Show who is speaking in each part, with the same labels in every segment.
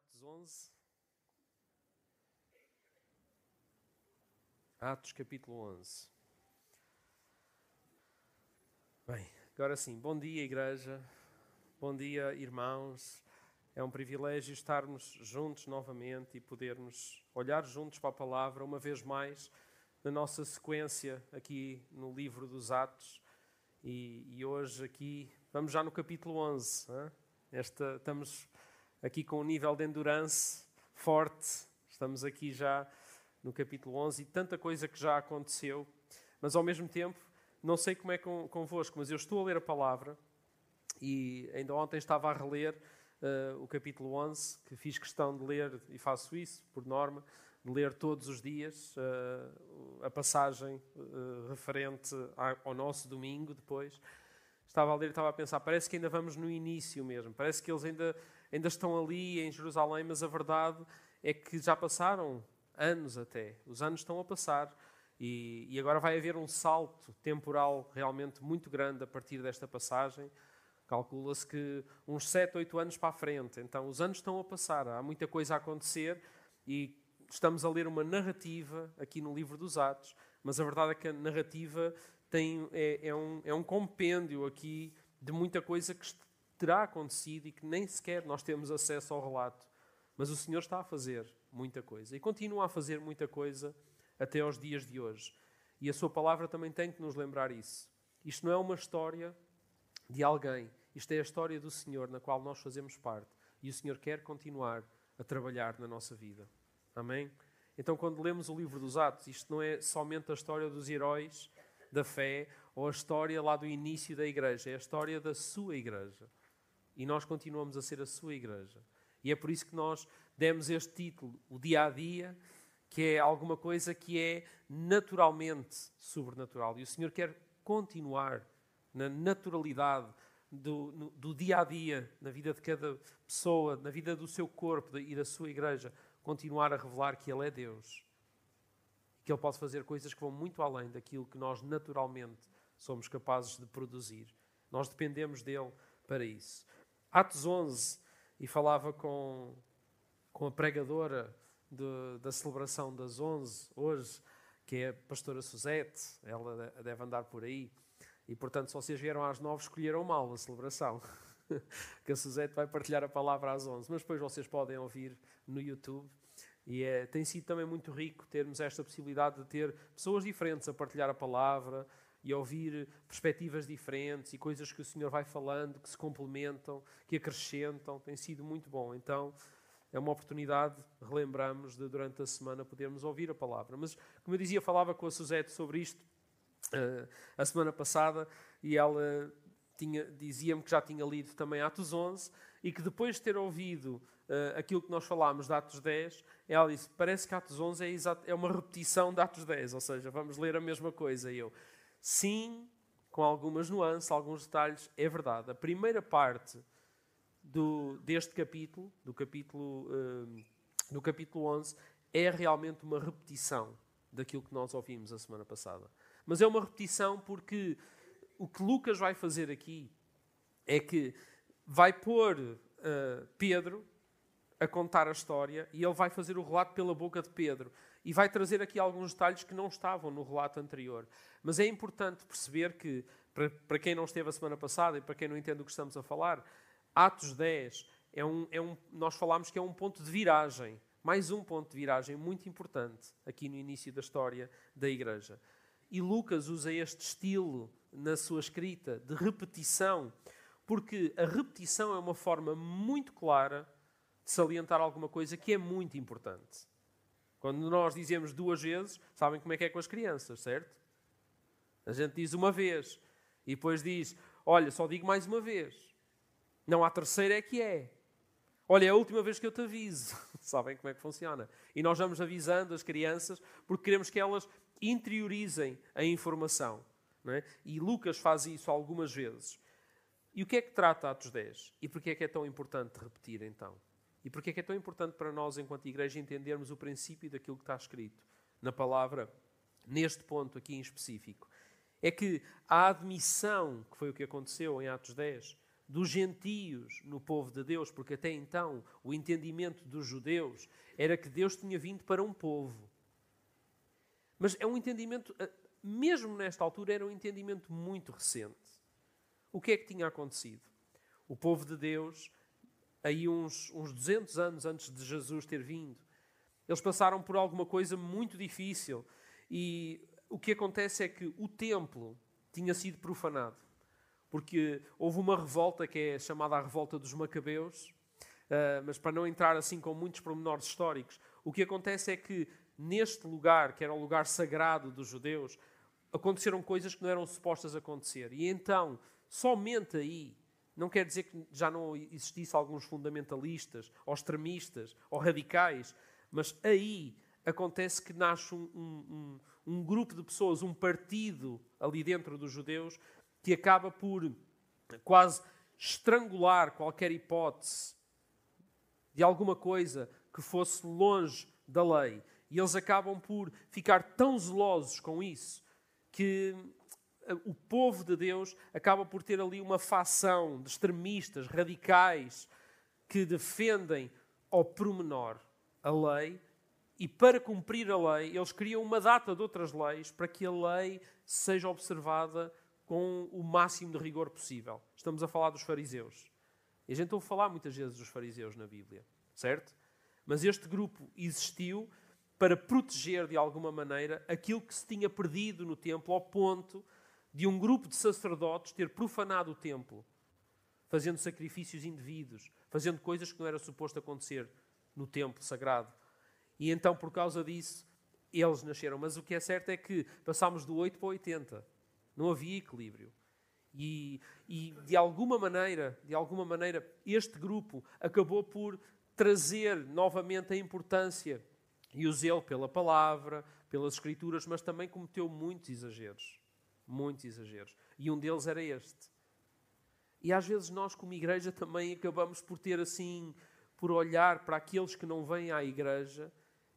Speaker 1: Atos 11. Atos capítulo 11. Bem, agora sim, bom dia igreja, bom dia irmãos. É um privilégio estarmos juntos novamente e podermos olhar juntos para a palavra uma vez mais na nossa sequência aqui no livro dos Atos. E hoje aqui, vamos já no capítulo 11. Estamos aqui com um nível de endurance forte. Estamos aqui já no capítulo 11 e tanta coisa que já aconteceu. Mas ao mesmo tempo, não sei como é convosco, mas eu estou a ler a palavra e ainda ontem estava a reler o capítulo 11, que fiz questão de ler, e faço isso por norma, de ler todos os dias a passagem referente ao nosso domingo depois. Estava a ler e estava a pensar, parece que ainda vamos no início mesmo, parece que eles ainda estão ali em Jerusalém, mas a verdade é que já passaram anos até, os anos estão a passar e agora vai haver um salto temporal realmente muito grande a partir desta passagem. Calcula-se que uns 7, 8 anos para a frente, então os anos estão a passar, há muita coisa a acontecer e estamos a ler uma narrativa aqui no livro dos Atos, mas a verdade é que a narrativa é um compêndio aqui de muita coisa que terá acontecido e que nem sequer nós temos acesso ao relato. Mas o Senhor está a fazer muita coisa e continua a fazer muita coisa até aos dias de hoje. E a sua palavra também tem que nos lembrar isso. Isto não é uma história de alguém. Isto é a história do Senhor na qual nós fazemos parte. E o Senhor quer continuar a trabalhar na nossa vida. Amém? Então, quando lemos o livro dos Atos, isto não é somente a história dos heróis da fé ou a história lá do início da igreja. É a história da sua igreja. E nós continuamos a ser a sua igreja. E é por isso que nós demos este título, o dia a dia, que é alguma coisa que é naturalmente sobrenatural. E o Senhor quer continuar na naturalidade do dia a dia, na vida de cada pessoa, na vida do seu corpo e da sua igreja, continuar a revelar que Ele é Deus. Que Ele pode fazer coisas que vão muito além daquilo que nós naturalmente somos capazes de produzir. Nós dependemos dEle para isso. Atos 11, e falava com a pregadora da celebração das 11 hoje, que é a pastora Suzete, ela deve andar por aí, e portanto se vocês vieram às 9 escolheram mal a celebração, que a Suzete vai partilhar a palavra às 11, mas depois vocês podem ouvir no YouTube, e tem sido também muito rico termos esta possibilidade de ter pessoas diferentes a partilhar a palavra, e ouvir perspectivas diferentes e coisas que o Senhor vai falando, que se complementam, que acrescentam, tem sido muito bom. Então, é uma oportunidade, relembramos, de durante a semana podermos ouvir a palavra. Mas, como eu dizia, falava com a Suzete sobre isto a semana passada e ela dizia-me que já tinha lido também Atos 11 e que depois de ter ouvido aquilo que nós falámos de Atos 10, ela disse, parece que Atos 11 é uma repetição de Atos 10, ou seja, vamos ler a mesma coisa. E eu, sim, com algumas nuances, alguns detalhes, é verdade. A primeira parte deste capítulo, do capítulo 11, é realmente uma repetição daquilo que nós ouvimos a semana passada. Mas é uma repetição porque o que Lucas vai fazer aqui é que vai pôr Pedro a contar a história e ele vai fazer o relato pela boca de Pedro. E vai trazer aqui alguns detalhes que não estavam no relato anterior. Mas é importante perceber que, para quem não esteve a semana passada e para quem não entende o que estamos a falar, Atos 10 nós falámos que é um ponto de viragem. Mais um ponto de viragem muito importante aqui no início da história da igreja. E Lucas usa este estilo na sua escrita de repetição, porque a repetição é uma forma muito clara de salientar alguma coisa que é muito importante. Quando nós dizemos 2 vezes, sabem como é que é com as crianças, certo? A gente diz uma vez e depois diz, olha, só digo mais uma vez. Não, a terceira é que é. Olha, é a última vez que eu te aviso. Sabem como é que funciona? E nós vamos avisando as crianças porque queremos que elas interiorizem a informação. Não é? E Lucas faz isso algumas vezes. E o que é que trata Atos 10? E porquê é que é tão importante repetir então? E porquê é que é tão importante para nós, enquanto igreja, entendermos o princípio daquilo que está escrito na palavra, neste ponto aqui em específico? É que a admissão, que foi o que aconteceu em Atos 10, dos gentios no povo de Deus, porque até então o entendimento dos judeus era que Deus tinha vindo para um povo. Mas é um entendimento, mesmo nesta altura, era um entendimento muito recente. O que é que tinha acontecido? O povo de Deus, aí uns 200 anos antes de Jesus ter vindo, eles passaram por alguma coisa muito difícil. E o que acontece é que o templo tinha sido profanado. Porque houve uma revolta que é chamada a revolta dos Macabeus, mas para não entrar assim com muitos pormenores históricos, o que acontece é que neste lugar, que era o lugar sagrado dos judeus, aconteceram coisas que não eram supostas acontecer. E então, somente aí, não quer dizer que já não existisse alguns fundamentalistas, ou extremistas, ou radicais, mas aí acontece que nasce um grupo de pessoas, um partido ali dentro dos judeus, que acaba por quase estrangular qualquer hipótese de alguma coisa que fosse longe da lei. E eles acabam por ficar tão zelosos com isso que o povo de Deus acaba por ter ali uma facção de extremistas, radicais, que defendem ao pormenor a lei, e para cumprir a lei, eles criam uma data de outras leis para que a lei seja observada com o máximo de rigor possível. Estamos a falar dos fariseus. E a gente ouve falar muitas vezes dos fariseus na Bíblia, certo? Mas este grupo existiu para proteger, de alguma maneira, aquilo que se tinha perdido no templo, ao ponto de um grupo de sacerdotes ter profanado o templo, fazendo sacrifícios indevidos, fazendo coisas que não era suposto acontecer no templo sagrado. E então, por causa disso, eles nasceram. Mas o que é certo é que passámos do 8 para o 80. Não havia equilíbrio. E de alguma maneira, este grupo acabou por trazer novamente a importância e o zelo pela palavra, pelas Escrituras, mas também cometeu muitos exageros. Muitos exageros. E um deles era este. E às vezes nós, como igreja, também acabamos por ter assim, por olhar para aqueles que não vêm à igreja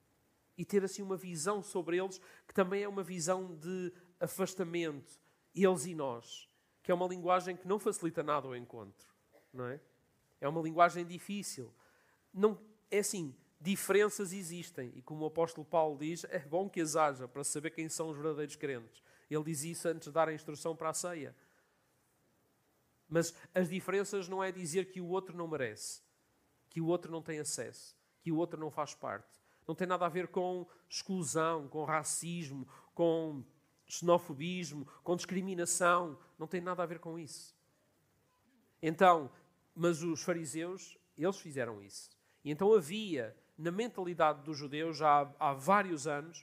Speaker 1: e ter assim uma visão sobre eles, que também é uma visão de afastamento, eles e nós, que é uma linguagem que não facilita nada o encontro, não é? É uma linguagem difícil. Não, é assim, diferenças existem, e como o apóstolo Paulo diz, é bom que as haja para saber quem são os verdadeiros crentes. Ele diz isso antes de dar a instrução para a ceia. Mas as diferenças não é dizer que o outro não merece, que o outro não tem acesso, que o outro não faz parte. Não tem nada a ver com exclusão, com racismo, com xenofobismo, com discriminação. Não tem nada a ver com isso. Então, mas os fariseus, eles fizeram isso. E então havia, na mentalidade dos judeus, já há vários anos,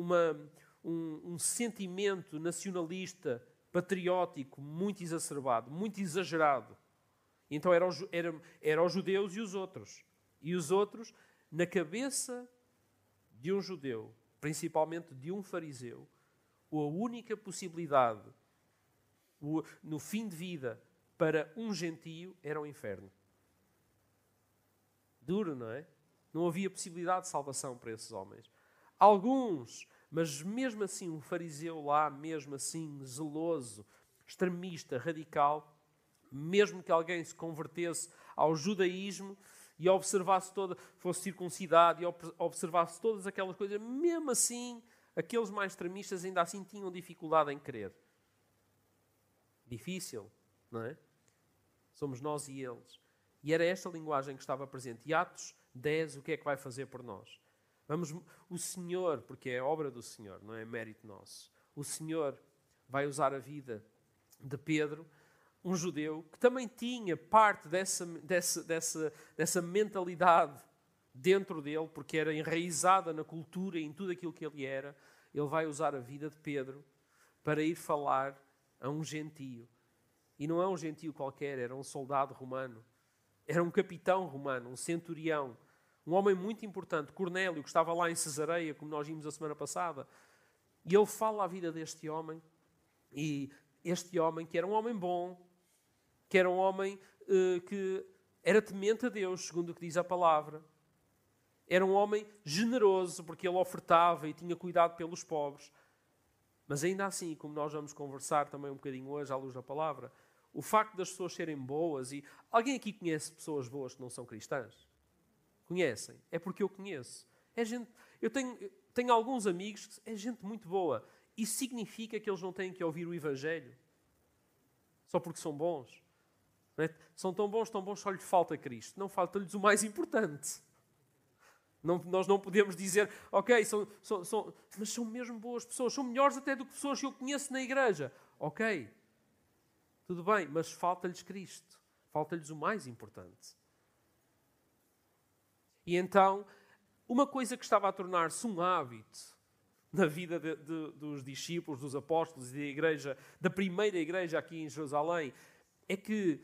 Speaker 1: um sentimento nacionalista, patriótico, muito exacerbado, muito exagerado. Então eram os judeus e os outros. E os outros, na cabeça de um judeu, principalmente de um fariseu, a única possibilidade no fim de vida para um gentio era o inferno. Duro, não é? Não havia possibilidade de salvação para esses homens. Alguns, mas mesmo assim um fariseu lá, mesmo assim zeloso, extremista, radical, mesmo que alguém se convertesse ao judaísmo e observasse fosse circuncidado e observasse todas aquelas coisas, mesmo assim, aqueles mais extremistas ainda assim tinham dificuldade em crer. Difícil, não é? Somos nós e eles. E era esta linguagem que estava presente. E Atos 10, o que é que vai fazer por nós? O Senhor, porque é obra do Senhor, não é mérito nosso. O Senhor vai usar a vida de Pedro, um judeu que também tinha parte dessa mentalidade dentro dele, porque era enraizada na cultura e em tudo aquilo que ele era. Ele vai usar a vida de Pedro para ir falar a um gentio. E não é um gentio qualquer, era um soldado romano. Era um capitão romano, um centurião. Um homem muito importante, Cornélio, que estava lá em Cesareia, como nós vimos a semana passada. E ele fala a vida deste homem. E este homem, que era um homem bom, que era um homem que era temente a Deus, segundo o que diz a palavra. Era um homem generoso, porque ele ofertava e tinha cuidado pelos pobres. Mas ainda assim, como nós vamos conversar também um bocadinho hoje à luz da palavra, o facto das pessoas serem boas e... Alguém aqui conhece pessoas boas que não são cristãs? Conhecem? É porque eu conheço. É gente... Eu tenho alguns amigos que é gente muito boa. Isso significa que eles não têm que ouvir o Evangelho? Só porque são bons? Não é? São tão bons, só lhes falta Cristo. Não falta-lhes o mais importante. Nós não podemos dizer, ok, mas são mesmo boas pessoas, são melhores até do que pessoas que eu conheço na igreja. Ok, tudo bem, mas falta-lhes Cristo. Falta-lhes o mais importante. E então, uma coisa que estava a tornar-se um hábito na vida dos discípulos, dos apóstolos e da igreja, da primeira igreja aqui em Jerusalém, é que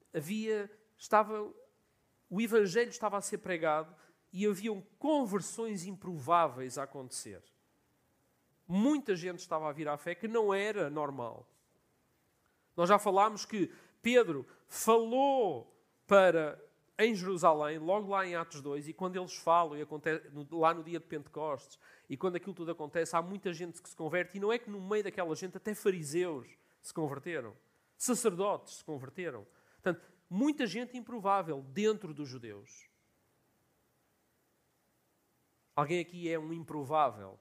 Speaker 1: o Evangelho estava a ser pregado e haviam conversões improváveis a acontecer. Muita gente estava a vir à fé que não era normal. Nós já falámos que Pedro falou em Jerusalém, logo lá em Atos 2, e quando eles falam, e acontece, lá no dia de Pentecostes, e quando aquilo tudo acontece, há muita gente que se converte, e não é que no meio daquela gente até fariseus se converteram, sacerdotes se converteram. Portanto, muita gente improvável dentro dos judeus. Alguém aqui é um improvável?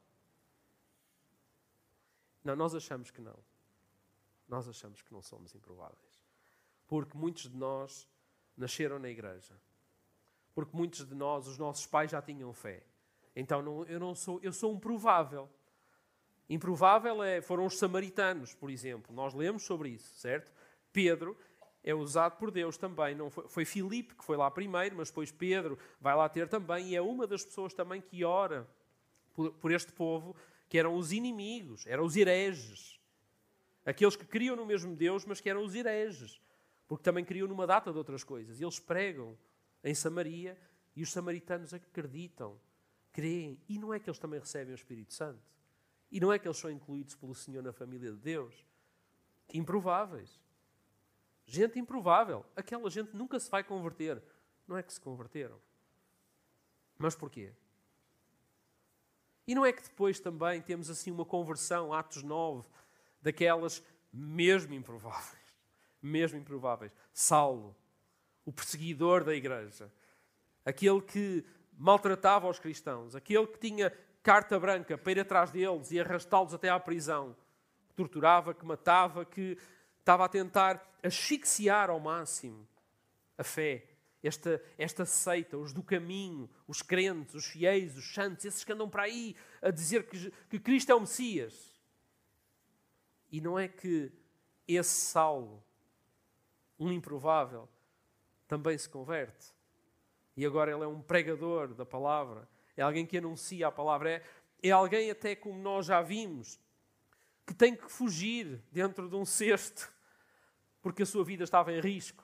Speaker 1: Não, nós achamos que não. Nós achamos que não somos improváveis. Porque muitos de nós nasceram na igreja. Porque muitos de nós, os nossos pais já tinham fé. Então eu sou um provável. Improvável foram os samaritanos, por exemplo. Nós lemos sobre isso, certo? Pedro é usado por Deus também. Não foi Filipe que foi lá primeiro, mas depois Pedro vai lá ter também. E é uma das pessoas também que ora por este povo, que eram os inimigos, eram os hereges. Aqueles que criam no mesmo Deus, mas que eram os hereges. Porque também criam numa data de outras coisas. E eles pregam em Samaria e os samaritanos acreditam, creem. E não é que eles também recebem o Espírito Santo? E não é que eles são incluídos pelo Senhor na família de Deus? Improváveis. Gente improvável. Aquela gente nunca se vai converter. Não é que se converteram. Mas porquê? E não é que depois também temos assim uma conversão, Atos 9, daquelas mesmo improváveis. Mesmo improváveis. Saulo, o perseguidor da igreja. Aquele que maltratava os cristãos. Aquele que tinha carta branca para ir atrás deles e arrastá-los até à prisão. Que torturava, que matava, que estava a tentar asfixiar ao máximo a fé. Esta seita, os do caminho, os crentes, os fiéis, os santos, esses que andam para aí a dizer que Cristo é o Messias. E não é que esse Saulo, um improvável, também se converte. E agora ele é um pregador da palavra. É alguém que anuncia a palavra. É alguém até como nós já vimos, que tem que fugir dentro de um cesto porque a sua vida estava em risco.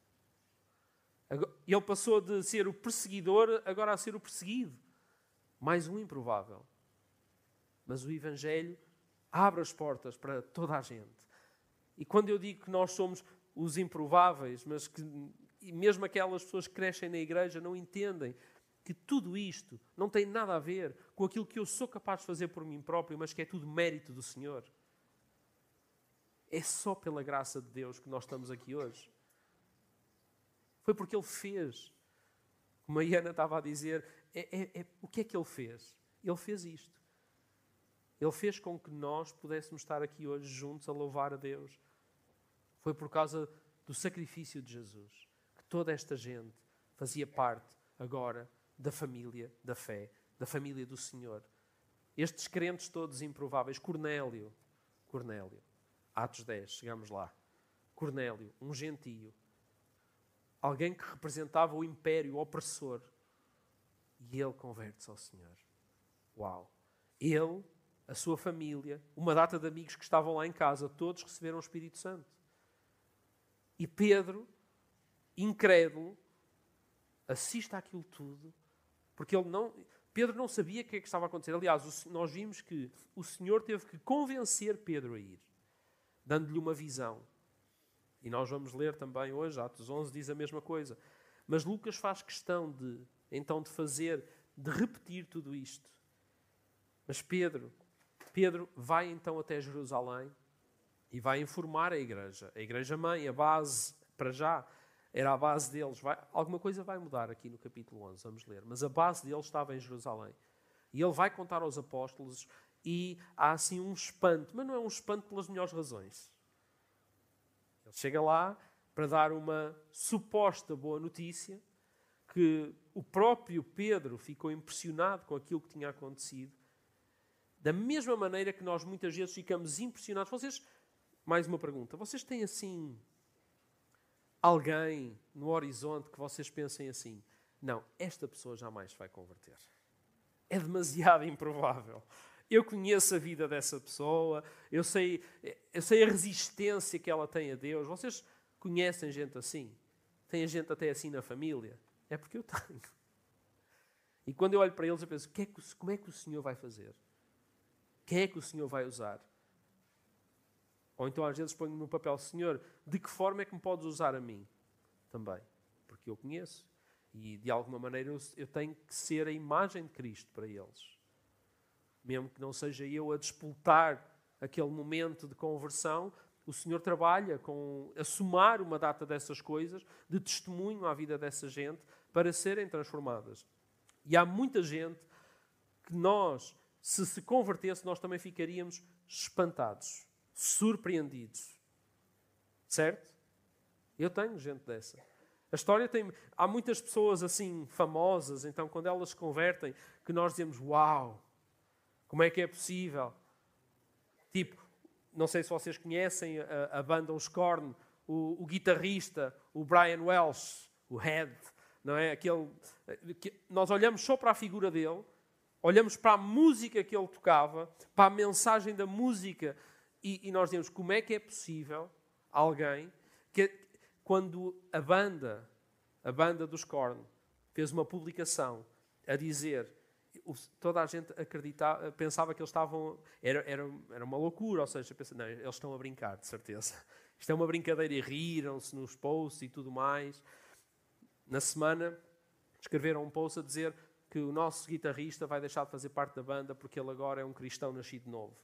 Speaker 1: Ele passou de ser o perseguidor agora a ser o perseguido. Mais um improvável. Mas o Evangelho abre as portas para toda a gente. E quando eu digo que nós somos os improváveis, mas que e mesmo aquelas pessoas que crescem na igreja não entendem que tudo isto não tem nada a ver com aquilo que eu sou capaz de fazer por mim próprio, mas que é tudo mérito do Senhor. É só pela graça de Deus que nós estamos aqui hoje. Foi porque Ele fez. Como a Iana estava a dizer, o que é que Ele fez? Ele fez isto. Ele fez com que nós pudéssemos estar aqui hoje juntos a louvar a Deus. Foi por causa do sacrifício de Jesus que toda esta gente fazia parte agora da família da fé, da família do Senhor. Estes crentes todos improváveis, Cornélio, Atos 10, chegamos lá. Cornélio, um gentio, alguém que representava o império opressor, e ele converte-se ao Senhor. Uau! Ele, a sua família, uma data de amigos que estavam lá em casa, todos receberam o Espírito Santo. E Pedro, incrédulo, assiste àquilo tudo, porque Pedro não sabia o que é que estava a acontecer. Aliás, nós vimos que o Senhor teve que convencer Pedro a ir, dando-lhe uma visão. E nós vamos ler também hoje, Atos 11 diz a mesma coisa. Mas Lucas faz questão de repetir tudo isto. Mas Pedro vai então até Jerusalém e vai informar a igreja mãe, a base, para já, era a base deles. Alguma coisa vai mudar aqui no capítulo 11, vamos ler. Mas a base deles estava em Jerusalém. E ele vai contar aos apóstolos e há assim um espanto, mas não é um espanto pelas melhores razões. Ele chega lá para dar uma suposta boa notícia, que o próprio Pedro ficou impressionado com aquilo que tinha acontecido, da mesma maneira que nós muitas vezes ficamos impressionados. Vocês, mais uma pergunta, vocês têm assim alguém no horizonte que vocês pensem assim, não, esta pessoa jamais vai converter. É demasiado improvável. Eu conheço a vida dessa pessoa, eu sei a resistência que ela tem a Deus. Vocês conhecem gente assim? Tem gente até assim na família? É porque eu tenho. E quando eu olho para eles, eu penso, como é que o Senhor vai fazer? Quem é que o Senhor vai usar? Ou então às vezes ponho-me no papel, Senhor, de que forma é que me podes usar a mim? Também. Porque eu conheço. E de alguma maneira eu tenho que ser a imagem de Cristo para eles. Mesmo que não seja eu a disputar aquele momento de conversão, o Senhor trabalha a somar uma data dessas coisas, de testemunho à vida dessa gente, para serem transformadas. E há muita gente que nós, se convertesse, nós também ficaríamos espantados, surpreendidos. Certo? Eu tenho gente dessa. A história tem... Há muitas pessoas assim, famosas, então quando elas se convertem, que nós dizemos, uau, como é que é possível? Tipo, não sei se vocês conhecem a banda Os Korn, o guitarrista, o Brian Welsh, o Head, não é? Nós olhamos só para a figura dele, olhamos para a música que ele tocava, para a mensagem da música, e nós dizemos, como é que é possível alguém que, quando a banda dos Korn, fez uma publicação a dizer, toda a gente pensava que eles estavam... Era uma loucura, ou seja, não, eles estão a brincar, de certeza. Isto é uma brincadeira e riram-se nos posts e tudo mais. Na semana, escreveram um post a dizer que o nosso guitarrista vai deixar de fazer parte da banda porque ele agora é um cristão nascido de novo.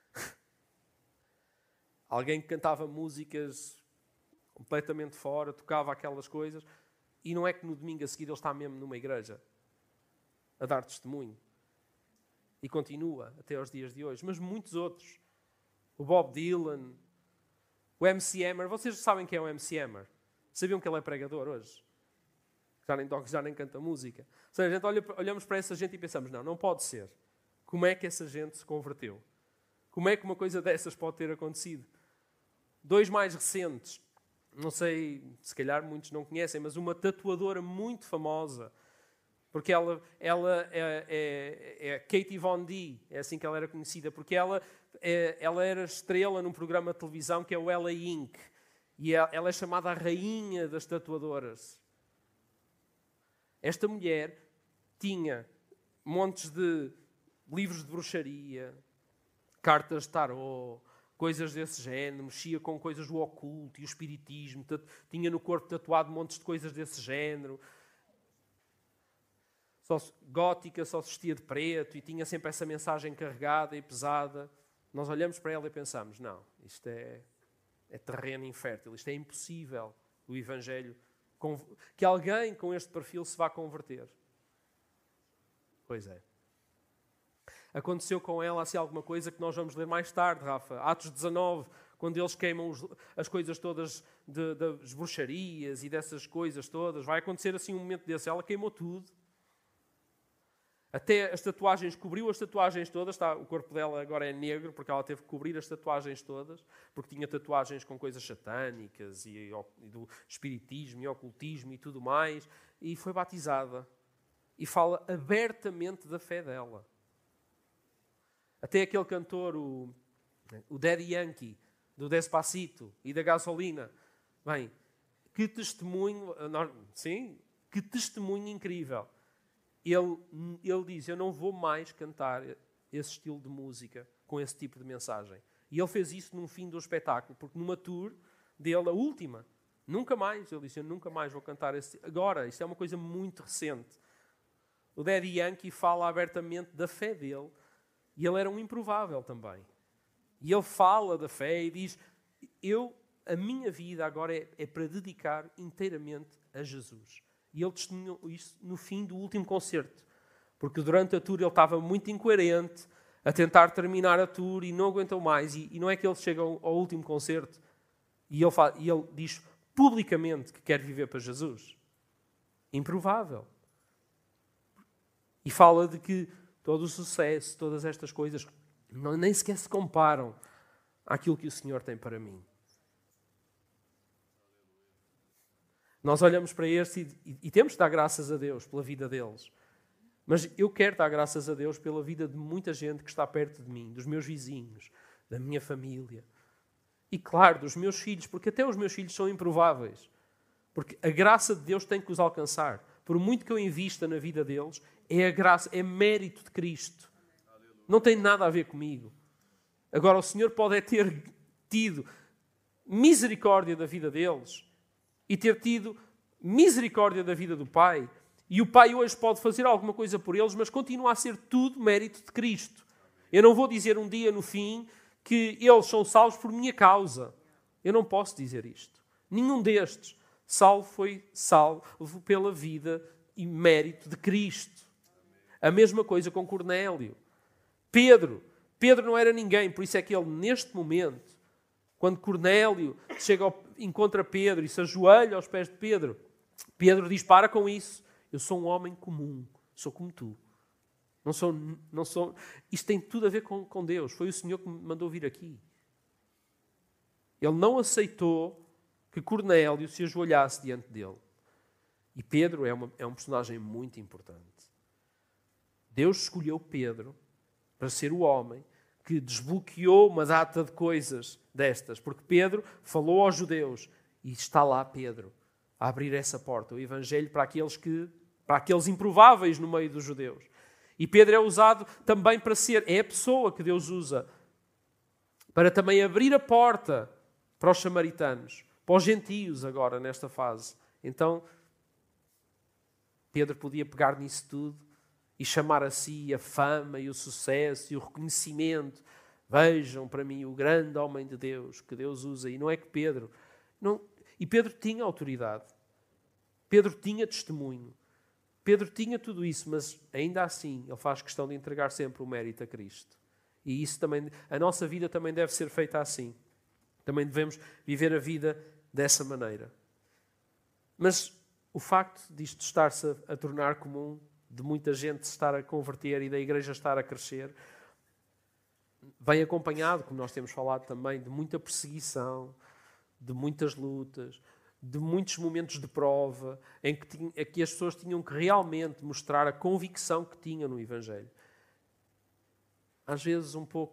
Speaker 1: Alguém que cantava músicas completamente fora, tocava aquelas coisas, e não é que no domingo a seguir ele está mesmo numa igreja a dar testemunho. E continua até aos dias de hoje. Mas muitos outros. O Bob Dylan, o MC Hammer. Vocês sabem quem é o MC Hammer? Sabiam que ele é pregador hoje? Já nem toca, já nem canta música. Ou seja, a gente olhamos para essa gente e pensamos, não pode ser. Como é que essa gente se converteu? Como é que uma coisa dessas pode ter acontecido? 2 mais recentes. Não sei, se calhar muitos não conhecem, mas uma tatuadora muito famosa, porque ela é Katie Von D, é assim que ela era conhecida, porque ela era estrela num programa de televisão que é o LA Inc. E ela é chamada a rainha das tatuadoras. Esta mulher tinha montes de livros de bruxaria, cartas de tarô, coisas desse género, mexia com coisas do oculto e o espiritismo, tinha no corpo tatuado montes de coisas desse género. Gótica, só se vestia de preto e tinha sempre essa mensagem carregada e pesada. Nós olhamos para ela e pensamos, não, isto é terreno infértil, isto é impossível, o Evangelho, que alguém com este perfil se vá converter. Pois é. Aconteceu com ela assim alguma coisa que nós vamos ler mais tarde, Rafa. Atos 19, quando eles queimam as coisas todas das bruxarias e dessas coisas todas. Vai acontecer assim um momento desse. Ela queimou tudo. Até as tatuagens, cobriu as tatuagens todas. O corpo dela agora é negro porque ela teve que cobrir as tatuagens todas, porque tinha tatuagens com coisas satânicas e do espiritismo e ocultismo e tudo mais. E foi batizada. E fala abertamente da fé dela. Até aquele cantor, o Daddy Yankee, do Despacito e da Gasolina. Bem, que testemunho, sim, que testemunho incrível. Ele diz, eu não vou mais cantar esse estilo de música com esse tipo de mensagem. E ele fez isso no fim do espetáculo, porque numa tour dele, a última, nunca mais, ele disse, eu nunca mais vou cantar esse... Agora, isto é uma coisa muito recente. O Daddy Yankee fala abertamente da fé dele, e ele era um improvável também. E ele fala da fé e diz, a minha vida agora é para dedicar inteiramente a Jesus. E ele testemunhou isso no fim do último concerto. Porque durante a tour ele estava muito incoerente, a tentar terminar a tour e não aguentou mais. E não é que ele chega ao último concerto e ele diz publicamente que quer viver para Jesus. Improvável. E fala de que todo o sucesso, todas estas coisas, nem sequer se comparam àquilo que o Senhor tem para mim. Nós olhamos para este e temos de dar graças a Deus pela vida deles. Mas eu quero dar graças a Deus pela vida de muita gente que está perto de mim, dos meus vizinhos, da minha família. E claro, dos meus filhos, porque até os meus filhos são improváveis. Porque a graça de Deus tem que os alcançar. Por muito que eu invista na vida deles, é a graça, é mérito de Cristo. Não tem nada a ver comigo. Agora, o Senhor pode ter tido misericórdia da vida deles e ter tido misericórdia da vida do Pai. E o Pai hoje pode fazer alguma coisa por eles, mas continua a ser tudo mérito de Cristo. Eu não vou dizer um dia no fim que eles são salvos por minha causa. Eu não posso dizer isto. Nenhum destes foi salvo pela vida e mérito de Cristo. A mesma coisa com Cornélio. Pedro não era ninguém, por isso é que ele, neste momento, quando Cornélio encontra Pedro e se ajoelha aos pés de Pedro, Pedro diz, para com isso. Eu sou um homem comum, sou como tu. Não sou. Isto tem tudo a ver com Deus. Foi o Senhor que me mandou vir aqui. Ele não aceitou que Cornélio se ajoelhasse diante dele. E Pedro é um personagem muito importante. Deus escolheu Pedro para ser o homem que desbloqueou uma data de coisas destas. Porque Pedro falou aos judeus e está lá Pedro a abrir essa porta, o Evangelho para aqueles improváveis no meio dos judeus. E Pedro é usado também é a pessoa que Deus usa para também abrir a porta para os samaritanos, para os gentios agora, nesta fase. Então, Pedro podia pegar nisso tudo e chamar a si a fama e o sucesso e o reconhecimento. Vejam para mim o grande homem de Deus que Deus usa. E não é que Pedro... E Pedro tinha autoridade. Pedro tinha testemunho. Pedro tinha tudo isso, mas ainda assim ele faz questão de entregar sempre o mérito a Cristo. E isso também, a nossa vida também deve ser feita assim. Também devemos viver a vida dessa maneira. Mas o facto disto estar-se a tornar comum, de muita gente se estar a converter e da igreja estar a crescer, vem acompanhado, como nós temos falado também, de muita perseguição, de muitas lutas, de muitos momentos de prova, em que as pessoas tinham que realmente mostrar a convicção que tinham no Evangelho. Às vezes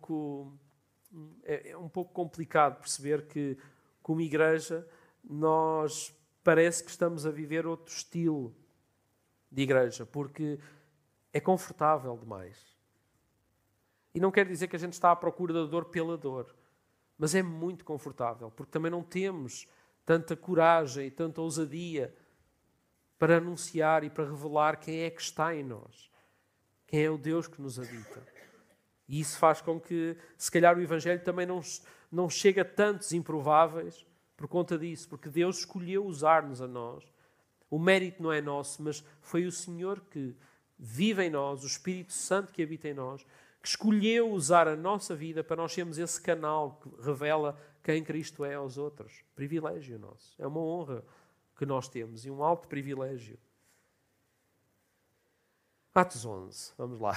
Speaker 1: é um pouco complicado perceber que, como igreja, nós parece que estamos a viver outro estilo de igreja, porque é confortável demais. E não quer dizer que a gente está à procura da dor pela dor, mas é muito confortável, porque também não temos tanta coragem e tanta ousadia para anunciar e para revelar quem é que está em nós, quem é o Deus que nos habita. E isso faz com que, se calhar, o Evangelho também não chegue a tantos improváveis por conta disso, porque Deus escolheu usar-nos a nós. O mérito não é nosso, mas foi o Senhor que vive em nós, o Espírito Santo que habita em nós, que escolheu usar a nossa vida para nós sermos esse canal que revela quem Cristo é aos outros. Privilégio nosso. É uma honra que nós temos e um alto privilégio. Atos 11. Vamos lá.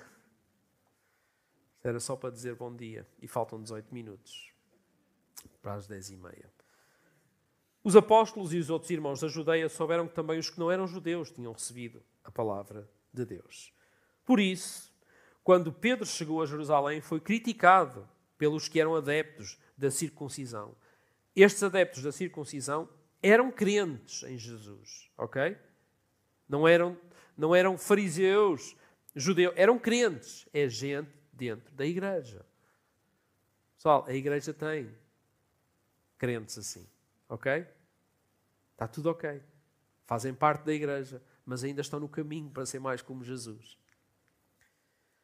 Speaker 1: Era só para dizer bom dia e faltam 18 minutos para as 10h30. Os apóstolos e os outros irmãos da Judeia souberam que também os que não eram judeus tinham recebido a palavra de Deus. Por isso, quando Pedro chegou a Jerusalém, foi criticado pelos que eram adeptos da circuncisão. Estes adeptos da circuncisão eram crentes em Jesus, ok? Não eram fariseus, judeus, eram crentes. É gente dentro da igreja. Pessoal, a igreja tem crentes assim, ok? Está tudo ok. Fazem parte da igreja, mas ainda estão no caminho para ser mais como Jesus.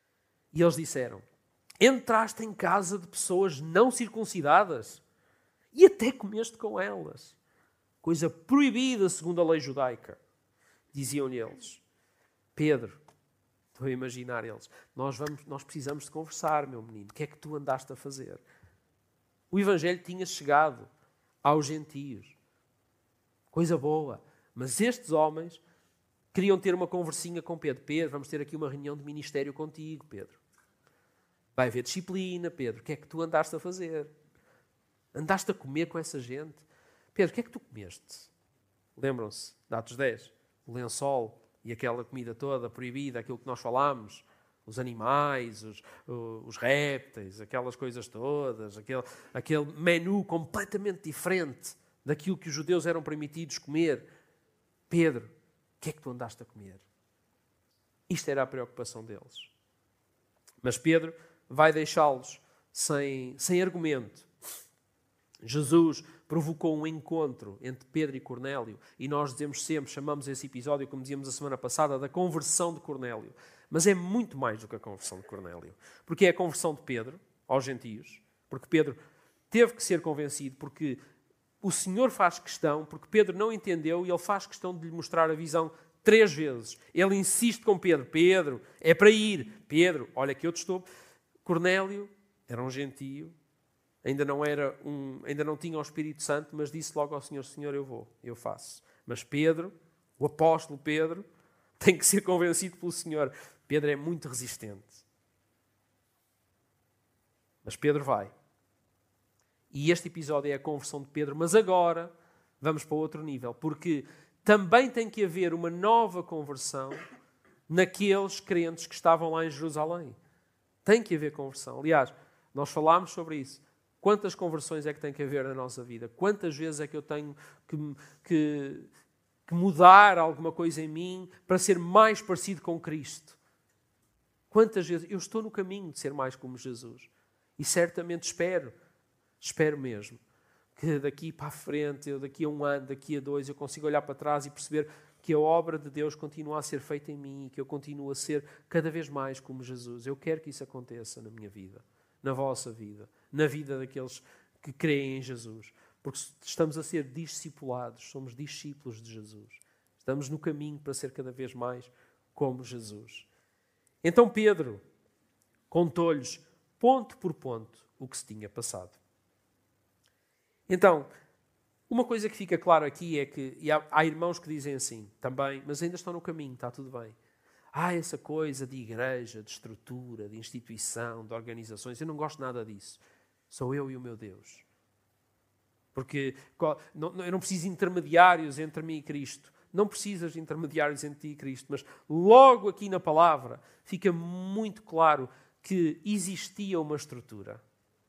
Speaker 1: E eles disseram: entraste em casa de pessoas não circuncidadas E até comeste com elas. Coisa proibida segundo a lei judaica. Diziam-lhe eles. Pedro, estou a imaginar eles, nós precisamos de conversar, meu menino. O que é que tu andaste a fazer? O Evangelho tinha chegado aos gentios. Coisa boa. Mas estes homens queriam ter uma conversinha com Pedro. Pedro, vamos ter aqui uma reunião de ministério contigo, Pedro. Vai haver disciplina, Pedro. O que é que tu andaste a fazer? Andaste a comer com essa gente? Pedro, o que é que tu comeste? Lembram-se de Atos 10? O lençol e aquela comida toda proibida, aquilo que nós falámos, os animais, os répteis, aquelas coisas todas, aquele menu completamente diferente daquilo que os judeus eram permitidos comer. Pedro, o que é que tu andaste a comer? Isto era a preocupação deles. Mas Pedro vai deixá-los sem argumento. Jesus provocou um encontro entre Pedro e Cornélio, e nós dizemos sempre, chamamos esse episódio, como dizíamos a semana passada, da conversão de Cornélio. Mas é muito mais do que a conversão de Cornélio. Porque é a conversão de Pedro aos gentios, porque Pedro teve que ser convencido, porque o Senhor faz questão, porque Pedro não entendeu, e ele faz questão de lhe mostrar a visão 3 vezes. Ele insiste com Pedro. Pedro, é para ir. Pedro, olha que eu te estou... Cornélio era um gentio, ainda não tinha o Espírito Santo, mas disse logo ao Senhor, Senhor, eu vou, eu faço. Mas Pedro, o apóstolo Pedro, tem que ser convencido pelo Senhor. Pedro é muito resistente. Mas Pedro vai. E este episódio é a conversão de Pedro, mas agora vamos para outro nível, porque também tem que haver uma nova conversão naqueles crentes que estavam lá em Jerusalém. Tem que haver conversão. Aliás, nós falámos sobre isso. Quantas conversões é que tem que haver na nossa vida? Quantas vezes é que eu tenho que mudar alguma coisa em mim para ser mais parecido com Cristo? Quantas vezes? Eu estou no caminho de ser mais como Jesus. E certamente espero mesmo, que daqui para a frente, daqui a 1 ano, daqui a 2, eu consigo olhar para trás e perceber que a obra de Deus continua a ser feita em mim e que eu continuo a ser cada vez mais como Jesus. Eu quero que isso aconteça na minha vida, na vossa vida, na vida daqueles que creem em Jesus. Porque estamos a ser discipulados, somos discípulos de Jesus. Estamos no caminho para ser cada vez mais como Jesus. Então Pedro contou-lhes, ponto por ponto, o que se tinha passado. Então, uma coisa que fica claro aqui é que há irmãos que dizem assim, também, mas ainda estão no caminho, está tudo bem. Essa coisa de igreja, de estrutura, de instituição, de organizações, eu não gosto nada disso. Sou eu e o meu Deus. Porque eu não preciso de intermediários entre mim e Cristo. Não precisas de intermediários entre ti e Cristo, mas logo aqui na palavra fica muito claro que existia uma estrutura.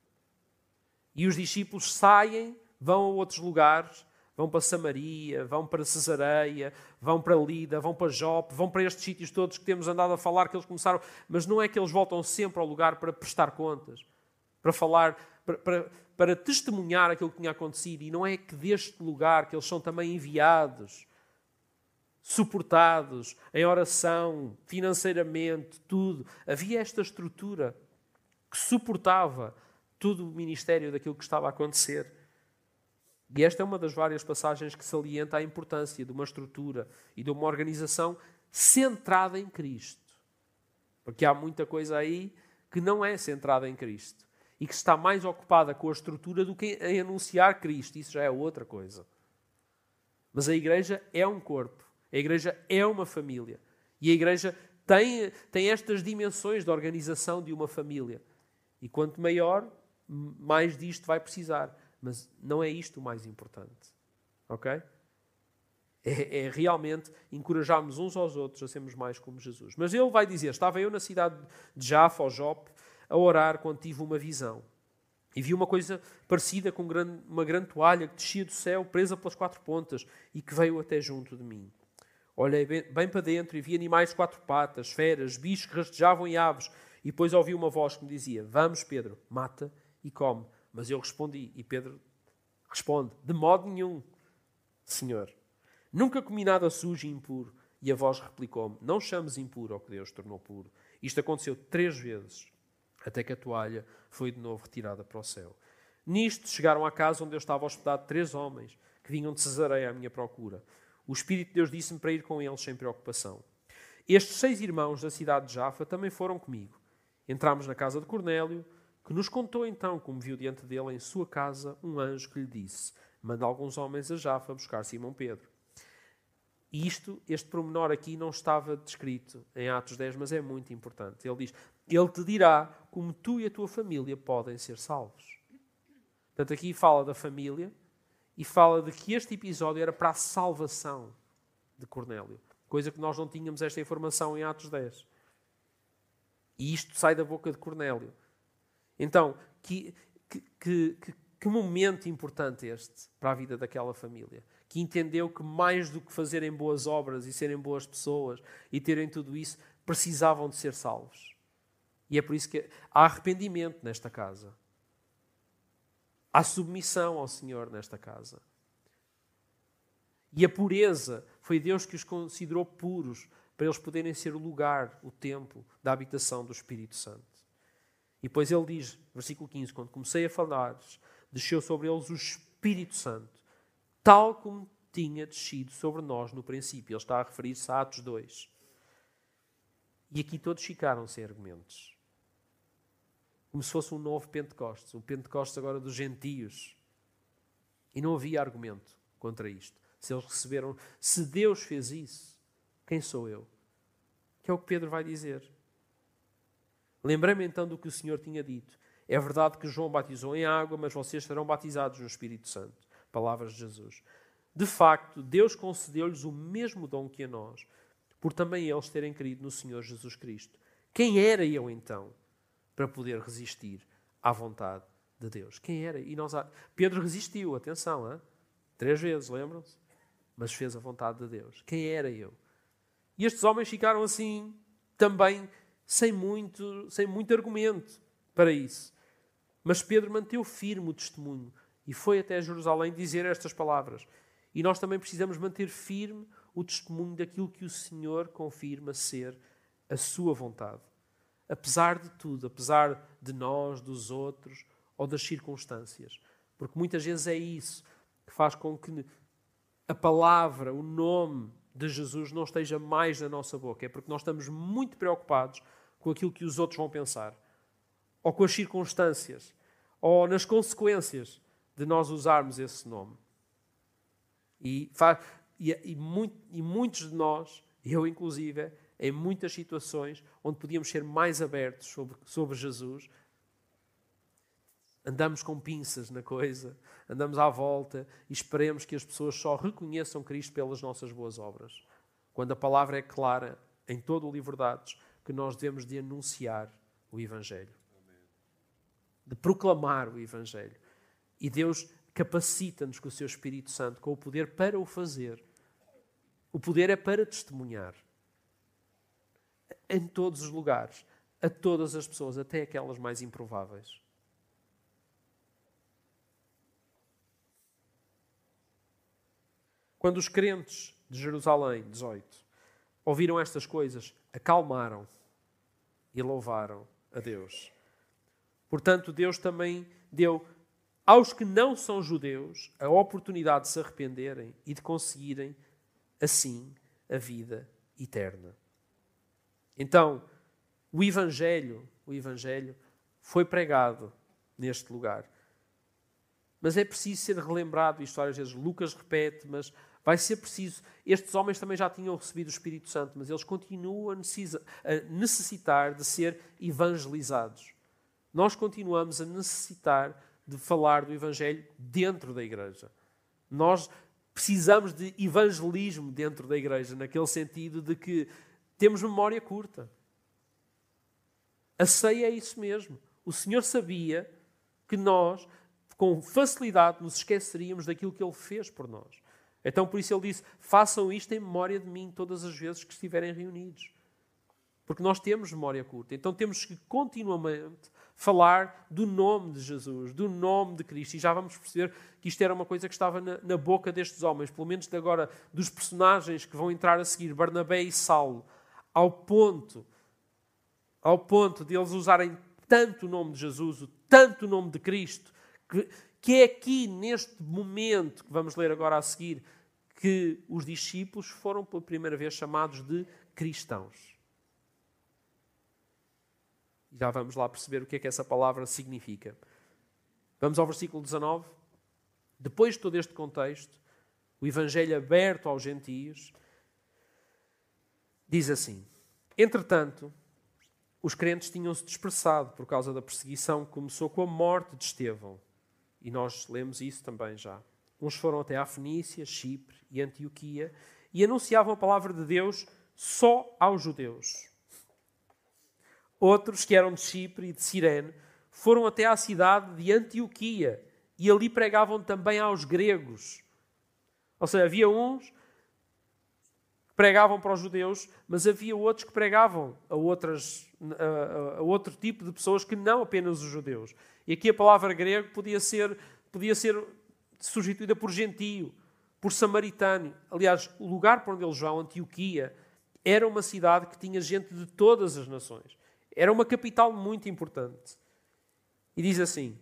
Speaker 1: E os discípulos saem, vão a outros lugares, vão para Samaria, vão para Cesareia, vão para Lida, vão para Jope, vão para estes sítios todos que temos andado a falar, que eles começaram, mas não é que eles voltam sempre ao lugar para prestar contas, para falar, para testemunhar aquilo que tinha acontecido, e não é que deste lugar que eles são também enviados, suportados em oração, financeiramente, tudo. Havia esta estrutura que suportava todo o ministério daquilo que estava a acontecer. E esta é uma das várias passagens que salienta a importância de uma estrutura e de uma organização centrada em Cristo. Porque há muita coisa aí que não é centrada em Cristo e que está mais ocupada com a estrutura do que em anunciar Cristo. Isso já é outra coisa. Mas a igreja é um corpo. A igreja é uma família. E a igreja tem estas dimensões de organização de uma família. E quanto maior, mais disto vai precisar. Mas não é isto o mais importante. Ok? É realmente encorajarmos uns aos outros a sermos mais como Jesus. Mas ele vai dizer, estava eu na cidade de Jaffa, ou Jope, a orar quando tive uma visão. E vi uma coisa parecida com uma grande toalha que descia do céu, presa pelas 4 pontas, e que veio até junto de mim. Olhei bem para dentro e vi animais de 4 patas, feras, bichos que rastejavam e aves. E depois ouvi uma voz que me dizia, vamos Pedro, mata e come. Mas eu respondi, e Pedro responde, de modo nenhum, Senhor. Nunca comi nada sujo e impuro. E a voz replicou-me, não chames impuro ao que Deus tornou puro. Isto aconteceu 3 vezes, até que a toalha foi de novo retirada para o céu. Nisto chegaram à casa onde eu estava hospedado 3 homens, que vinham de Cesareia à minha procura. O Espírito de Deus disse-me para ir com eles sem preocupação. Estes 6 irmãos da cidade de Jafa também foram comigo. Entramos na casa de Cornélio, que nos contou então como viu diante dele em sua casa um anjo que lhe disse: manda alguns homens a Jafa buscar Simão Pedro. E este pormenor aqui não estava descrito em Atos 10, mas é muito importante. Ele diz: ele te dirá como tu e a tua família podem ser salvos. Portanto, aqui fala da família e fala de que este episódio era para a salvação de Cornélio. Coisa que nós não tínhamos esta informação em Atos 10. E isto sai da boca de Cornélio. Então, que momento importante este para a vida daquela família. Que entendeu que mais do que fazerem boas obras e serem boas pessoas e terem tudo isso, precisavam de ser salvos. E é por isso que há arrependimento nesta casa. Há submissão ao Senhor nesta casa. E a pureza, foi Deus que os considerou puros para eles poderem ser o lugar, o templo da habitação do Espírito Santo. E depois ele diz, versículo 15, quando comecei a falar, desceu sobre eles o Espírito Santo, tal como tinha descido sobre nós no princípio. Ele está a referir-se a Atos 2. E aqui todos ficaram sem argumentos. Como se fosse um novo Pentecostes. O Pentecostes agora dos gentios. E não havia argumento contra isto. Se eles receberam... Se Deus fez isso, quem sou eu? Que é o que Pedro vai dizer. Lembrei-me então do que o Senhor tinha dito. É verdade que João batizou em água, mas vocês serão batizados no Espírito Santo. Palavras de Jesus. De facto, Deus concedeu-lhes o mesmo dom que a nós, por também eles terem crido no Senhor Jesus Cristo. Quem era eu então para poder resistir à vontade de Deus? Quem era? Pedro resistiu, atenção, 3 vezes, lembram-se? Mas fez a vontade de Deus. Quem era eu? E estes homens ficaram assim, também, sem muito argumento para isso. Mas Pedro manteve firme o testemunho e foi até Jerusalém dizer estas palavras. E nós também precisamos manter firme o testemunho daquilo que o Senhor confirma ser a sua vontade. Apesar de tudo, apesar de nós, dos outros ou das circunstâncias. Porque muitas vezes é isso que faz com que a palavra, o nome de Jesus não esteja mais na nossa boca. É porque nós estamos muito preocupados com aquilo que os outros vão pensar. Ou com as circunstâncias. Ou nas consequências de nós usarmos esse nome. E muitos de nós, eu inclusive, em muitas situações onde podíamos ser mais abertos sobre Jesus, andamos com pinças na coisa, andamos à volta e esperemos que as pessoas só reconheçam Cristo pelas nossas boas obras. Quando a palavra é clara, em todo o livro de Atos, que nós devemos de anunciar o Evangelho. De proclamar o Evangelho. E Deus capacita-nos com o seu Espírito Santo, com o poder para o fazer. O poder é para testemunhar. Em todos os lugares, a todas as pessoas, até aquelas mais improváveis. Quando os crentes de Jerusalém, 18, ouviram estas coisas, acalmaram e louvaram a Deus. Portanto, Deus também deu aos que não são judeus a oportunidade de se arrependerem e de conseguirem, assim, a vida eterna. Então, o Evangelho foi pregado neste lugar. Mas é preciso ser relembrado, isto várias vezes Lucas repete, mas vai ser preciso. Estes homens também já tinham recebido o Espírito Santo, mas eles continuam a necessitar de ser evangelizados. Nós continuamos a necessitar de falar do Evangelho dentro da igreja. Nós precisamos de evangelismo dentro da igreja, naquele sentido de que temos memória curta. A ceia é isso mesmo. O Senhor sabia que nós, com facilidade, nos esqueceríamos daquilo que Ele fez por nós. Então, por isso Ele disse, façam isto em memória de mim todas as vezes que estiverem reunidos. Porque nós temos memória curta. Então temos que continuamente falar do nome de Jesus, do nome de Cristo. E já vamos perceber que isto era uma coisa que estava na boca destes homens, pelo menos de agora, dos personagens que vão entrar a seguir, Barnabé e Saulo, ao ponto de eles usarem tanto o nome de Jesus, tanto o nome de Cristo, que é aqui, neste momento, que vamos ler agora a seguir, que os discípulos foram pela primeira vez chamados de cristãos. Já vamos lá perceber o que é que essa palavra significa. Vamos ao versículo 19. Depois de todo este contexto, o Evangelho aberto aos gentios, diz assim: entretanto, os crentes tinham-se dispersado por causa da perseguição que começou com a morte de Estevão. E nós lemos isso também já. Uns foram até à Fenícia, Chipre e Antioquia e anunciavam a palavra de Deus só aos judeus. Outros, que eram de Chipre e de Cirene, foram até à cidade de Antioquia e ali pregavam também aos gregos. Ou seja, havia uns que pregavam para os judeus, mas havia outros que pregavam a outro tipo de pessoas que não apenas os judeus. E aqui a palavra grego podia ser substituída por gentio, por samaritano. Aliás, o lugar para onde eles vão, Antioquia, era uma cidade que tinha gente de todas as nações. Era uma capital muito importante. E diz assim: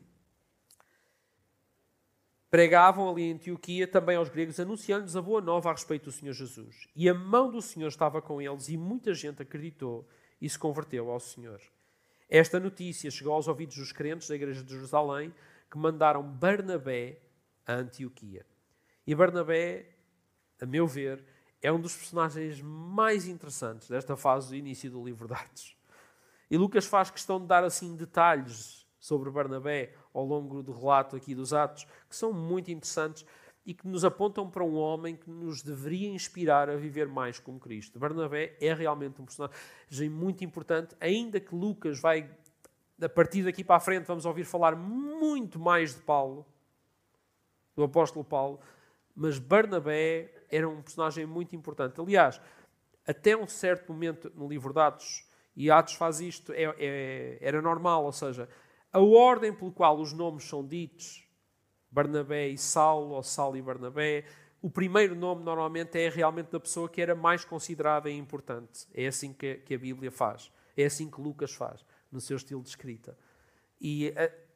Speaker 1: pregavam ali em Antioquia também aos gregos, anunciando-lhes a boa nova a respeito do Senhor Jesus. E a mão do Senhor estava com eles e muita gente acreditou e se converteu ao Senhor. Esta notícia chegou aos ouvidos dos crentes da igreja de Jerusalém, que mandaram Barnabé a Antioquia. E Barnabé, a meu ver, é um dos personagens mais interessantes desta fase do início do livro de Atos. E Lucas faz questão de dar assim detalhes sobre Barnabé ao longo do relato aqui dos Atos, que são muito interessantes e que nos apontam para um homem que nos deveria inspirar a viver mais como Cristo. Barnabé é realmente um personagem muito importante, ainda que Lucas vai, a partir daqui para a frente, vamos ouvir falar muito mais de Paulo, do apóstolo Paulo, mas Barnabé era um personagem muito importante. Aliás, até um certo momento no livro de Atos, e Atos faz isto, era normal, ou seja, a ordem pelo qual os nomes são ditos, Barnabé e Saulo, ou Saulo e Barnabé, o primeiro nome normalmente é realmente da pessoa que era mais considerada e importante. É assim que a Bíblia faz. É assim que Lucas faz, no seu estilo de escrita. E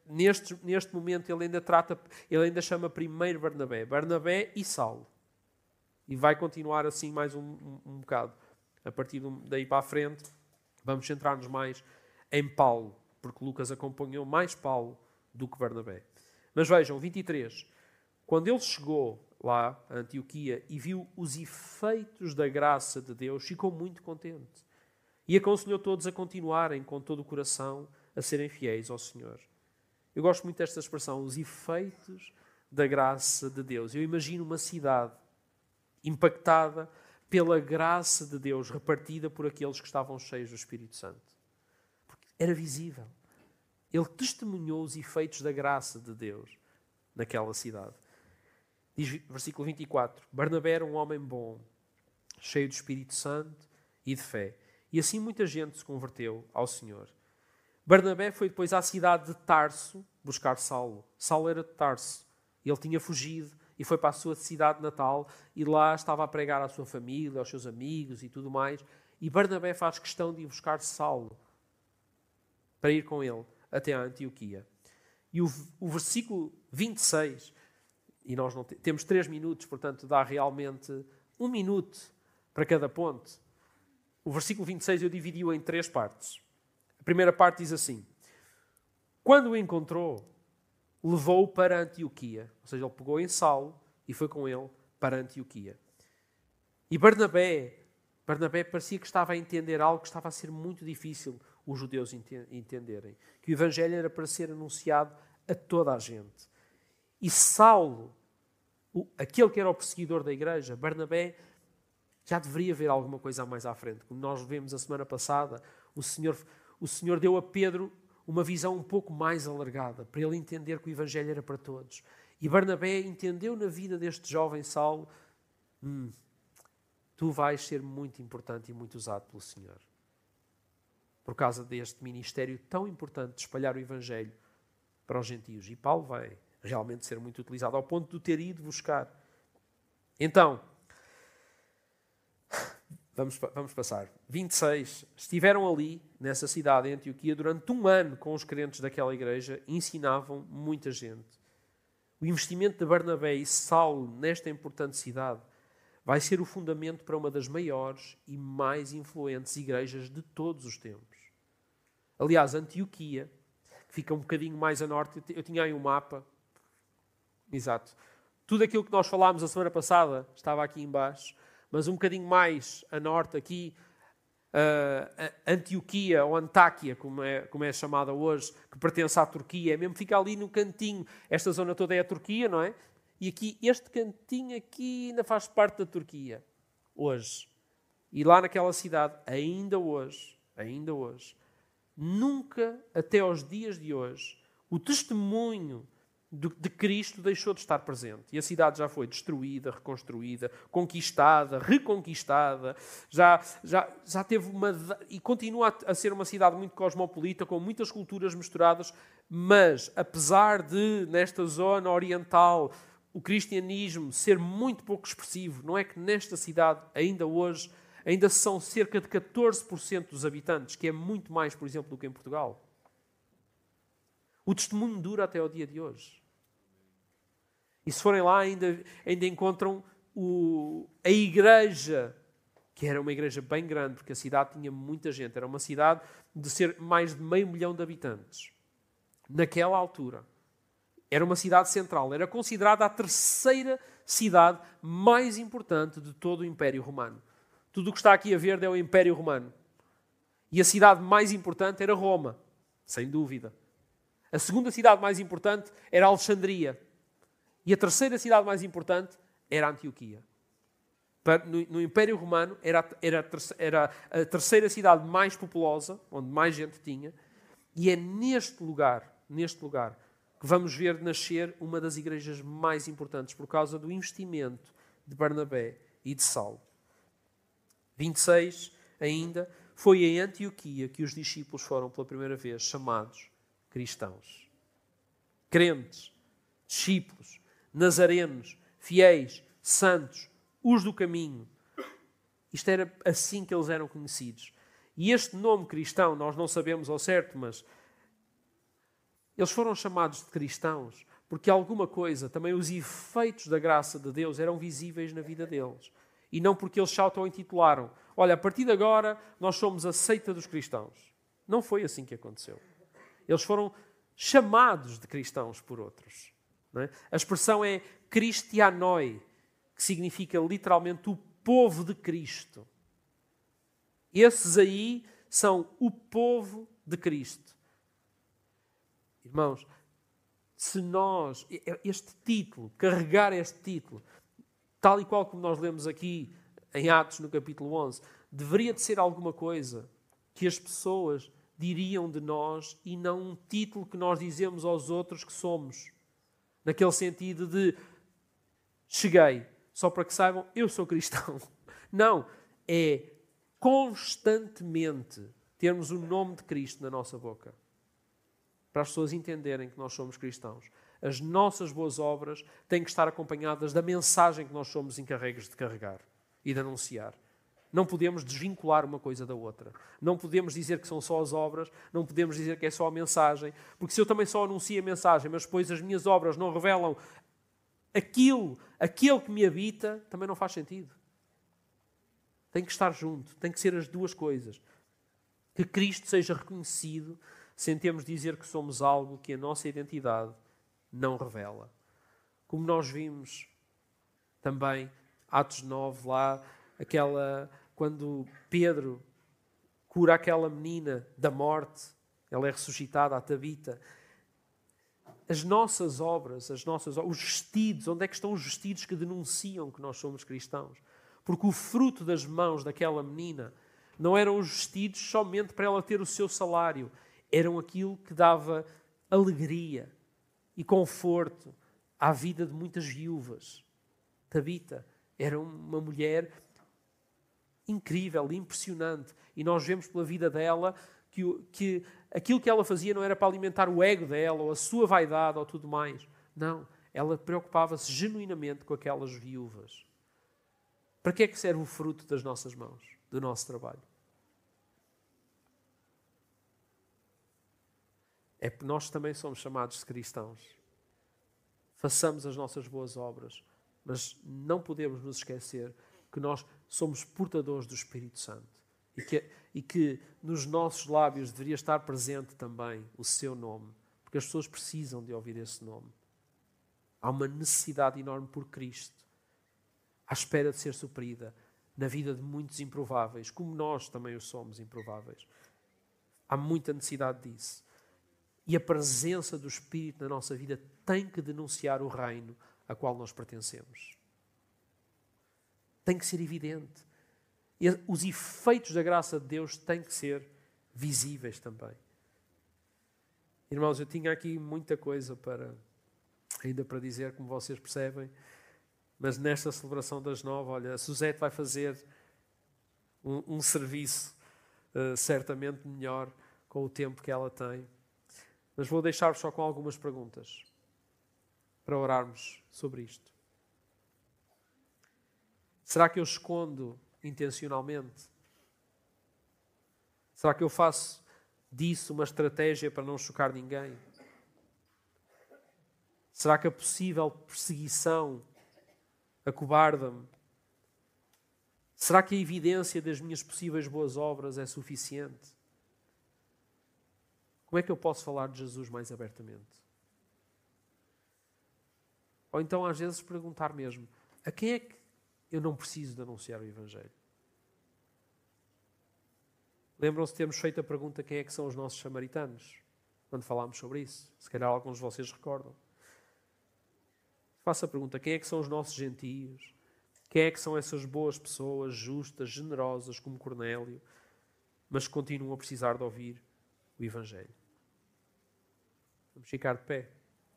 Speaker 1: neste momento ele ainda chama primeiro Barnabé e Saulo. E vai continuar assim mais um bocado. A partir daí para a frente, vamos centrar-nos mais em Paulo, porque Lucas acompanhou mais Paulo do que Barnabé. Mas vejam, 23. Quando ele chegou lá a Antioquia e viu os efeitos da graça de Deus, ficou muito contente. E aconselhou todos a continuarem com todo o coração a serem fiéis ao Senhor. Eu gosto muito desta expressão, os efeitos da graça de Deus. Eu imagino uma cidade impactada pela graça de Deus repartida por aqueles que estavam cheios do Espírito Santo. Porque era visível. Ele testemunhou os efeitos da graça de Deus naquela cidade. Diz, versículo 24, Barnabé era um homem bom, cheio do Espírito Santo e de fé. E assim muita gente se converteu ao Senhor. Barnabé foi depois à cidade de Tarso buscar Saulo. Saulo era de Tarso. Ele tinha fugido e foi para a sua cidade natal e lá estava a pregar à sua família, aos seus amigos e tudo mais. E Barnabé faz questão de ir buscar Saulo para ir com ele até a Antioquia. E o versículo 26, e nós não temos 3 minutos, portanto dá realmente 1 minuto para cada ponto. O versículo 26 eu dividi-o em 3 partes. A primeira parte diz assim: quando o encontrou, levou-o para Antioquia. Ou seja, ele pegou em Saulo e foi com ele para Antioquia. E Barnabé parecia que estava a entender algo que estava a ser muito difícil os judeus entenderem. Que o Evangelho era para ser anunciado a toda a gente. E Saulo, aquele que era o perseguidor da igreja, Barnabé, já deveria ver alguma coisa mais à frente. Como nós vemos a semana passada, o Senhor deu a Pedro uma visão um pouco mais alargada, para ele entender que o Evangelho era para todos. E Barnabé entendeu na vida deste jovem Saulo, tu vais ser muito importante e muito usado pelo Senhor. Por causa deste ministério tão importante de espalhar o Evangelho para os gentios. E Paulo vai realmente ser muito utilizado, ao ponto de o ter ido buscar. Então, vamos passar. 26. Estiveram ali, nessa cidade, em Antioquia, durante 1 ano com os crentes daquela igreja, ensinavam muita gente. O investimento de Barnabé e Saulo nesta importante cidade vai ser o fundamento para uma das maiores e mais influentes igrejas de todos os tempos. Aliás, Antioquia, que fica um bocadinho mais a norte, eu tinha aí um mapa. Exato. Tudo aquilo que nós falámos a semana passada estava aqui em baixo, mas um bocadinho mais a norte aqui, Antioquia ou Antáquia, como é chamada hoje, que pertence à Turquia, mesmo fica ali no cantinho. Esta zona toda é a Turquia, não é? E aqui, este cantinho aqui ainda faz parte da Turquia, hoje. E lá naquela cidade, ainda hoje, nunca, até aos dias de hoje, o testemunho de Cristo deixou de estar presente. E a cidade já foi destruída, reconstruída, conquistada, reconquistada. Já teve e continua a ser uma cidade muito cosmopolita, com muitas culturas misturadas, mas apesar de, nesta zona oriental, o cristianismo ser muito pouco expressivo, não é que nesta cidade, ainda hoje, ainda são cerca de 14% dos habitantes, que é muito mais, por exemplo, do que em Portugal. O testemunho dura até ao dia de hoje. E se forem lá, ainda encontram a igreja, que era uma igreja bem grande, porque a cidade tinha muita gente. Era uma cidade de ser mais de 500 mil de habitantes. Naquela altura. Era uma cidade central. Era considerada a terceira cidade mais importante de todo o Império Romano. Tudo o que está aqui a ver é o Império Romano. E a cidade mais importante era Roma, sem dúvida. A segunda cidade mais importante era Alexandria. E a terceira cidade mais importante era Antioquia. No Império Romano era a terceira cidade mais populosa, onde mais gente tinha, e é neste lugar, que vamos ver nascer uma das igrejas mais importantes por causa do investimento de Barnabé e de Saulo. 26, ainda, foi em Antioquia que os discípulos foram pela primeira vez chamados cristãos. Crentes, discípulos, nazarenos, fiéis, santos, os do caminho. Isto era assim que eles eram conhecidos. E este nome cristão, nós não sabemos ao certo, mas eles foram chamados de cristãos porque alguma coisa, também os efeitos da graça de Deus eram visíveis na vida deles. E não porque eles se auto-intitularam. Olha, a partir de agora nós somos a seita dos cristãos. Não foi assim que aconteceu. Eles foram chamados de cristãos por outros. Não é? A expressão é Christianoi, que significa literalmente o povo de Cristo. Esses aí são o povo de Cristo. Irmãos, se nós, carregar este título, tal e qual como nós lemos aqui em Atos no capítulo 11, deveria de ser alguma coisa que as pessoas diriam de nós e não um título que nós dizemos aos outros que somos. Naquele sentido de cheguei, só para que saibam, eu sou cristão. Não, é constantemente termos o nome de Cristo na nossa boca. Para as pessoas entenderem que nós somos cristãos. As nossas boas obras têm que estar acompanhadas da mensagem que nós somos encarregues de carregar e de anunciar. Não podemos desvincular uma coisa da outra. Não podemos dizer que são só as obras, não podemos dizer que é só a mensagem, porque se eu também só anuncio a mensagem, mas depois as minhas obras não revelam aquele que me habita, também não faz sentido. Tem que estar junto, tem que ser as duas coisas. Que Cristo seja reconhecido, sem termos de dizer que somos algo que a nossa identidade não revela. Como nós vimos também, Atos 9, lá, quando Pedro cura aquela menina da morte, ela é ressuscitada, a Tabita. As nossas obras, os vestidos, onde é que estão os vestidos que denunciam que nós somos cristãos? Porque o fruto das mãos daquela menina não eram os vestidos somente para ela ter o seu salário, eram aquilo que dava alegria e conforto à vida de muitas viúvas. Tabita era uma mulher incrível, impressionante. E nós vemos pela vida dela que aquilo que ela fazia não era para alimentar o ego dela, ou a sua vaidade, ou tudo mais. Não, ela preocupava-se genuinamente com aquelas viúvas. Para que é que serve o fruto das nossas mãos, do nosso trabalho? É porque nós também somos chamados de cristãos. façamos as nossas boas obras, mas não podemos nos esquecer que nós somos portadores do Espírito Santo e que nos nossos lábios deveria estar presente também o seu nome, porque as pessoas precisam de ouvir esse nome. Há uma necessidade enorme por Cristo, à espera de ser suprida na vida de muitos improváveis, como nós também os somos improváveis. Há muita necessidade disso. E a presença do Espírito na nossa vida tem que denunciar o reino a qual nós pertencemos. Tem que ser evidente. E os efeitos da graça de Deus têm que ser visíveis também. Irmãos, eu tinha aqui muita coisa ainda para dizer, como vocês percebem, mas nesta celebração das 9, olha, a Suzete vai fazer um serviço certamente melhor com o tempo que ela tem. Mas vou deixar-vos só com algumas perguntas para orarmos sobre isto. Será que eu escondo intencionalmente? Será que eu faço disso uma estratégia para não chocar ninguém? Será que a possível perseguição acobarda-me? Será que a evidência das minhas possíveis boas obras é suficiente? Como é que eu posso falar de Jesus mais abertamente? Ou então, às vezes, perguntar mesmo, a quem é que eu não preciso de anunciar o Evangelho? Lembram-se de termos feito a pergunta quem é que são os nossos samaritanos? Quando falámos sobre isso. Se calhar alguns de vocês recordam. Faça a pergunta, quem é que são os nossos gentios? Quem é que são essas boas pessoas, justas, generosas, como Cornélio, mas que continuam a precisar de ouvir o Evangelho? Vamos ficar de pé.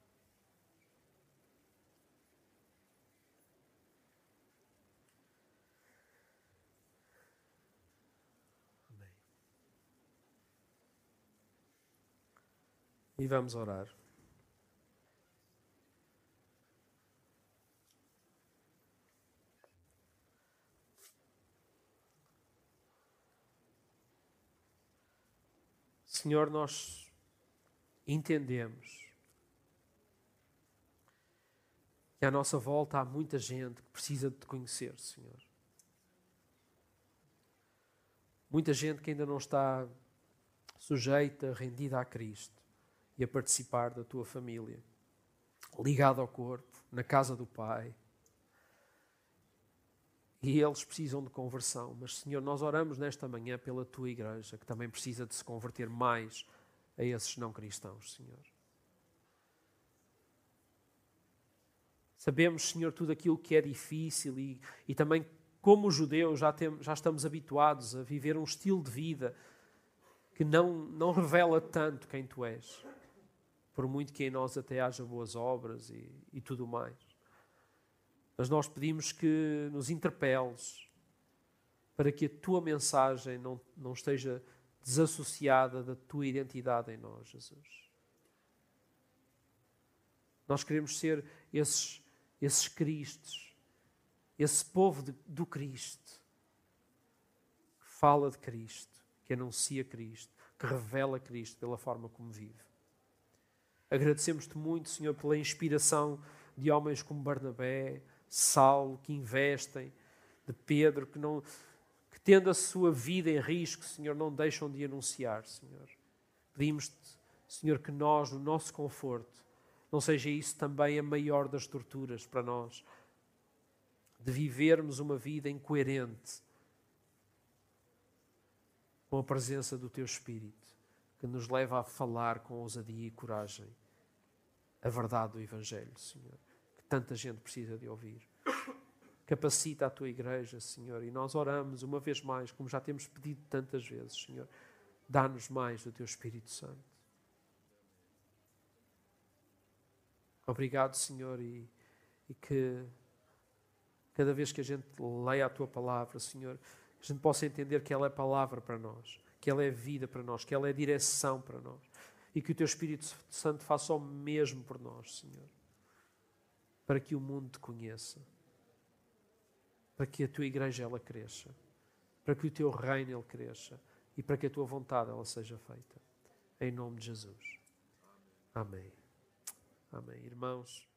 Speaker 1: Amém. E vamos orar. Senhor, nós entendemos que à nossa volta há muita gente que precisa de te conhecer, Senhor. Muita gente que ainda não está sujeita, rendida a Cristo e a participar da tua família, ligada ao corpo, na casa do Pai. E eles precisam de conversão. Mas, Senhor, nós oramos nesta manhã pela tua igreja, que também precisa de se converter mais a esses não cristãos, Senhor. Sabemos, Senhor, tudo aquilo que é difícil e também, como judeus, já estamos habituados a viver um estilo de vida que não revela tanto quem tu és, por muito que em nós até haja boas obras e tudo mais. Mas nós pedimos que nos interpeles para que a tua mensagem não esteja desassociada da tua identidade em nós, Jesus. Nós queremos ser esses Cristos, esse povo do Cristo, que fala de Cristo, que anuncia Cristo, que revela Cristo pela forma como vive. Agradecemos-te muito, Senhor, pela inspiração de homens como Barnabé, Saulo, que investem, de Pedro, que tendo a sua vida em risco, Senhor, não deixam de anunciar, Senhor. Pedimos-te, Senhor, que nós, no nosso conforto, não seja isso também a maior das torturas para nós, de vivermos uma vida incoerente com a presença do Teu Espírito, que nos leva a falar com ousadia e coragem a verdade do Evangelho, Senhor, que tanta gente precisa de ouvir. Capacita a Tua igreja, Senhor, e nós oramos uma vez mais, como já temos pedido tantas vezes, Senhor, dá-nos mais do Teu Espírito Santo. Obrigado, Senhor, e que cada vez que a gente leia a Tua palavra, Senhor, a gente possa entender que ela é palavra para nós, que ela é vida para nós, que ela é direção para nós, e que o Teu Espírito Santo faça o mesmo por nós, Senhor, para que o mundo Te conheça, para que a Tua igreja ela cresça, para que o Teu reino ele cresça e para que a Tua vontade ela seja feita. Em nome de Jesus. Amém. Amém. Irmãos,